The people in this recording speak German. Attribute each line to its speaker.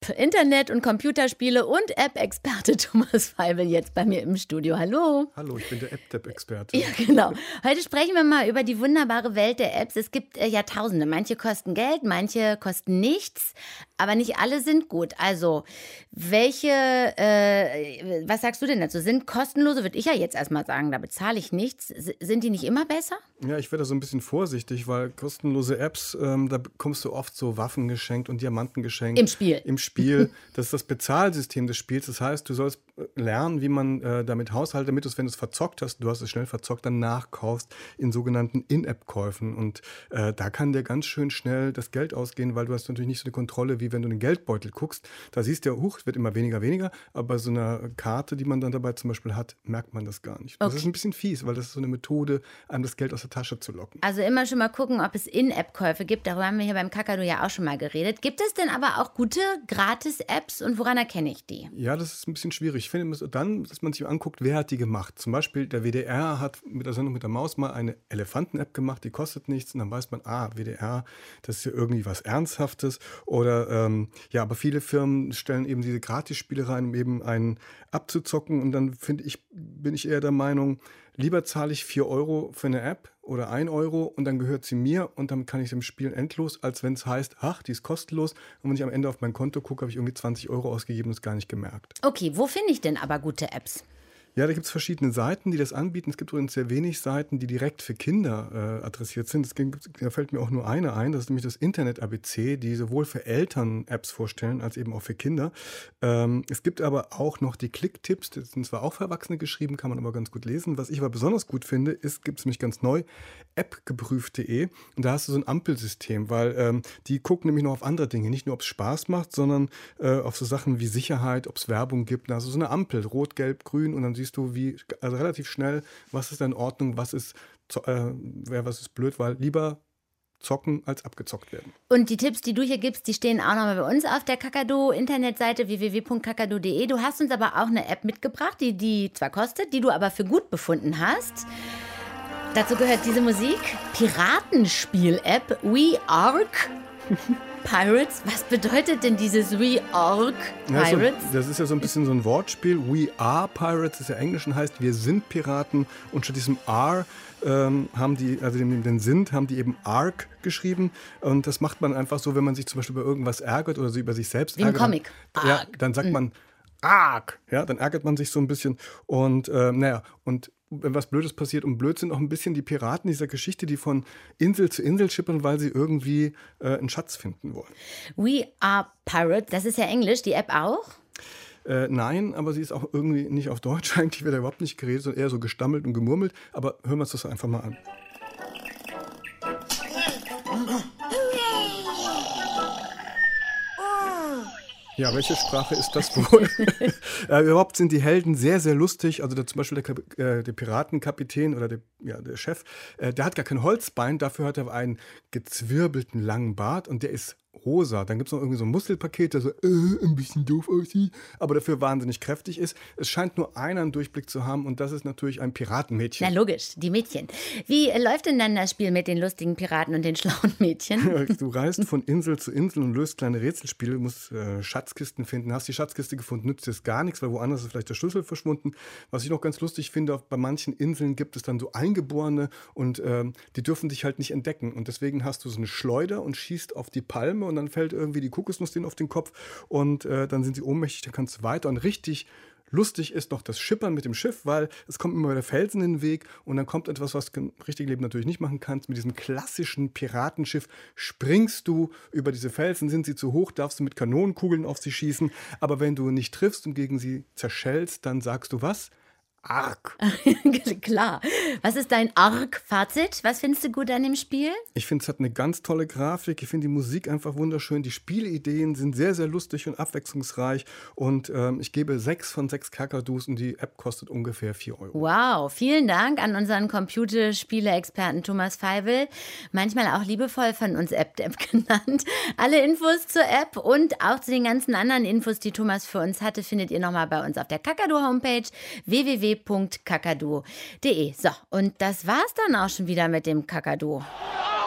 Speaker 1: Internet- und Computerspiele und App-Experte Thomas Feibel jetzt bei mir im Studio. Hallo.
Speaker 2: Hallo, ich bin der App-Experte.
Speaker 1: Ja, genau. Heute sprechen wir mal über die wunderbare Welt der Apps. Es gibt ja Tausende. Manche kosten Geld, manche kosten nichts, aber nicht alle sind gut. Also, was sagst du denn dazu? Sind kostenlose, würde ich ja jetzt erstmal sagen, da bezahle ich nichts. Sind die nicht immer besser?
Speaker 2: Ja, ich werde da so ein bisschen vorsichtig, weil kostenlose Apps, da bekommst du oft so Waffen geschenkt und Diamanten geschenkt.
Speaker 1: Im Spiel.
Speaker 2: Das ist das Bezahlsystem des Spiels. Das heißt, du sollst lernen, wie man damit haushaltet, damit du es, wenn du es verzockt hast, du hast es schnell verzockt, dann nachkaufst in sogenannten In-App-Käufen. Und da kann dir ganz schön schnell das Geld ausgehen, weil du hast natürlich nicht so eine Kontrolle, wie wenn du in den Geldbeutel guckst. Da siehst du ja, es wird immer weniger. Aber bei so einer Karte, die man dann dabei zum Beispiel hat, merkt man das gar nicht. Das ist ein bisschen fies, weil das ist so eine Methode, einem das Geld aus der Tasche zu locken.
Speaker 1: Also immer schon mal gucken, ob es In-App-Käufe gibt. Darüber haben wir hier beim Kakadu ja auch schon mal geredet. Gibt es denn aber auch gute Gratis-Apps und woran erkenne ich die?
Speaker 2: Ja, das ist ein bisschen schwierig. Ich finde dann, dass man sich anguckt, wer hat die gemacht. Zum Beispiel der WDR hat mit der Sendung mit der Maus mal eine Elefanten-App gemacht, die kostet nichts. Und dann weiß man, WDR, das ist ja irgendwie was Ernsthaftes. Oder aber viele Firmen stellen eben diese Gratisspiele rein, um eben einen abzuzocken. Und dann bin ich eher der Meinung, lieber zahle ich 4 Euro für eine App oder 1 Euro und dann gehört sie mir und dann kann ich dem Spielen endlos, als wenn es heißt, die ist kostenlos. Und wenn ich am Ende auf mein Konto gucke, habe ich irgendwie 20 Euro ausgegeben und es gar nicht gemerkt.
Speaker 1: Okay, wo finde ich denn aber gute Apps?
Speaker 2: Ja, da gibt es verschiedene Seiten, die das anbieten. Es gibt übrigens sehr wenig Seiten, die direkt für Kinder adressiert sind. Da fällt mir auch nur eine ein, das ist nämlich das Internet-ABC, die sowohl für Eltern Apps vorstellen, als eben auch für Kinder. Es gibt aber auch noch die Klicktipps, die sind zwar auch für Erwachsene geschrieben, kann man aber ganz gut lesen. Was ich aber besonders gut finde, gibt es nämlich ganz neu, appgeprüft.de. Und da hast du so ein Ampelsystem, weil die gucken nämlich noch auf andere Dinge. Nicht nur, ob es Spaß macht, sondern auf so Sachen wie Sicherheit, ob es Werbung gibt. Also so eine Ampel, rot, gelb, grün und dann siehst du, also relativ schnell, was ist da in Ordnung, was ist blöd, weil lieber zocken als abgezockt werden.
Speaker 1: Und die Tipps, die du hier gibst, die stehen auch nochmal bei uns auf der Kakadu-Internetseite www.kakadu.de. Du hast uns aber auch eine App mitgebracht, die zwar kostet, die du aber für gut befunden hast. Dazu gehört diese Musik, Piratenspiel-App We Ark Pirates. Was bedeutet denn dieses We Ark Pirates?
Speaker 2: Ja, das ist ja so ein bisschen so ein Wortspiel. We are Pirates, das ist ja Englisch und heißt, wir sind Piraten. Und statt diesem R haben die eben Ark geschrieben. Und das macht man einfach so, wenn man sich zum Beispiel über irgendwas ärgert oder so über sich selbst
Speaker 1: ärgert. Wie ein Comic.
Speaker 2: Ja, dann sagt man Ark. Ja, dann ärgert man sich so ein bisschen. Und und wenn was Blödes passiert, und blöd sind auch ein bisschen die Piraten dieser Geschichte, die von Insel zu Insel schippern, weil sie irgendwie einen Schatz finden wollen.
Speaker 1: We are Pirates, das ist ja Englisch, die App auch?
Speaker 2: Nein, aber sie ist auch irgendwie nicht auf Deutsch. Eigentlich wird da überhaupt nicht geredet, sondern eher so gestammelt und gemurmelt. Aber hören wir uns das einfach mal an. Ja, welche Sprache ist das wohl? Überhaupt sind die Helden sehr, sehr lustig. Also zum Beispiel der Piratenkapitän oder der Chef, der hat gar kein Holzbein, dafür hat er einen gezwirbelten langen Bart und der ist rosa. Dann gibt es noch irgendwie so ein Muskelpaket, der so ein bisschen doof aussieht, aber dafür wahnsinnig kräftig ist. Es scheint nur einer einen Durchblick zu haben und das ist natürlich ein Piratenmädchen.
Speaker 1: Na logisch, die Mädchen. Wie läuft denn dann das Spiel mit den lustigen Piraten und den schlauen Mädchen?
Speaker 2: Du reist von Insel zu Insel und löst kleine Rätselspiele, musst Schatzkisten finden. Hast die Schatzkiste gefunden, nützt es gar nichts, weil woanders ist vielleicht der Schlüssel verschwunden. Was ich noch ganz lustig finde, bei manchen Inseln gibt es dann so Eingeborene und die dürfen dich halt nicht entdecken. Und deswegen hast du so eine Schleuder und schießt auf die Palme und dann fällt irgendwie die Kokosnuss denen auf den Kopf und dann sind sie ohnmächtig, dann kannst du weiter. Und richtig lustig ist noch das Schippern mit dem Schiff, weil es kommt immer wieder Felsen in den Weg und dann kommt etwas, was du im richtigen Leben natürlich nicht machen kannst. Mit diesem klassischen Piratenschiff springst du über diese Felsen, sind sie zu hoch, darfst du mit Kanonenkugeln auf sie schießen. Aber wenn du nicht triffst und gegen sie zerschellst, dann sagst du was? Ark.
Speaker 1: Klar. Was ist dein Ark-Fazit? Was findest du gut an dem Spiel?
Speaker 2: Ich finde, es hat eine ganz tolle Grafik. Ich finde die Musik einfach wunderschön. Die Spielideen sind sehr, sehr lustig und abwechslungsreich. Und ich gebe 6 von 6 Kakadus und die App kostet ungefähr 4 Euro.
Speaker 1: Wow, vielen Dank an unseren Computerspiele-Experten Thomas Feibel. Manchmal auch liebevoll von uns App genannt. Alle Infos zur App und auch zu den ganzen anderen Infos, die Thomas für uns hatte, findet ihr nochmal bei uns auf der Kakadu-Homepage www.kakadu.de. So, und das war's dann auch schon wieder mit dem Kakadu.